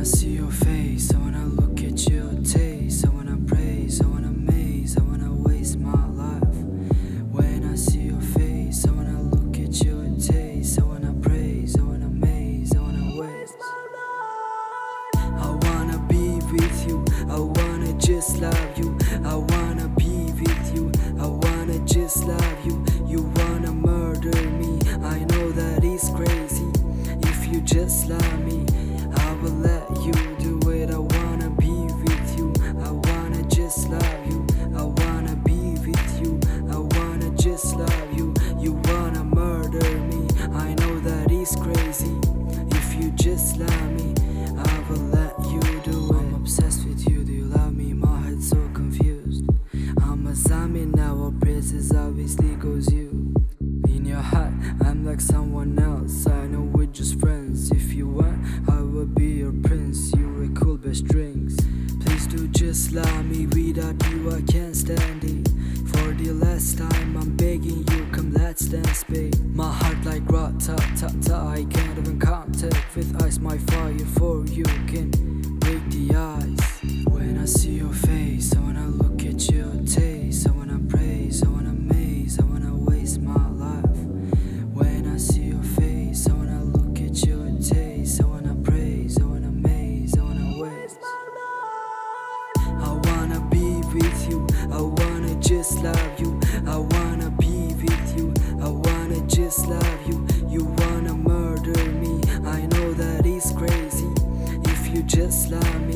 I see your face, I wanna look at your taste, I wanna praise, I wanna amaze, I wanna waste my life. When I see your face, I wanna look at your taste, I wanna praise, I wanna amaze, I wanna waste. I wanna be with you, I wanna just love you, I wanna be with you, I wanna just love you. You wanna murder me, I know that it's crazy. If you just love me, I will let you do it. I wanna be with you, I wanna just love you, I wanna be with you, I wanna just love you. You wanna murder me, I know that it's crazy. If you just love me, I will let you do it. I'm obsessed with you, do you love me? My head's so confused. I'm a zombie now, all praises obviously goes you. In your heart, I'm like someone else, I know we're just friends. If you want, I will be your prince, you're a cool best drinks. Please do just love me, without you I can't stand it. For the last time I'm begging you, come let's dance babe. My heart like rat-ta-ta-ta, I can't even contact with ice. My fire for you can break the ice. When I see your face, I wanna look at your taste, I wanna praise, I wanna amaze, I wanna waste my life. When I see your face, I wanna look at your taste, I wanna praise, I wanna amaze, I wanna waste. I wanna be with you, I wanna just love you, I wanna be with you, I wanna just love you. You wanna murder me, I know that it's crazy. If you just love me,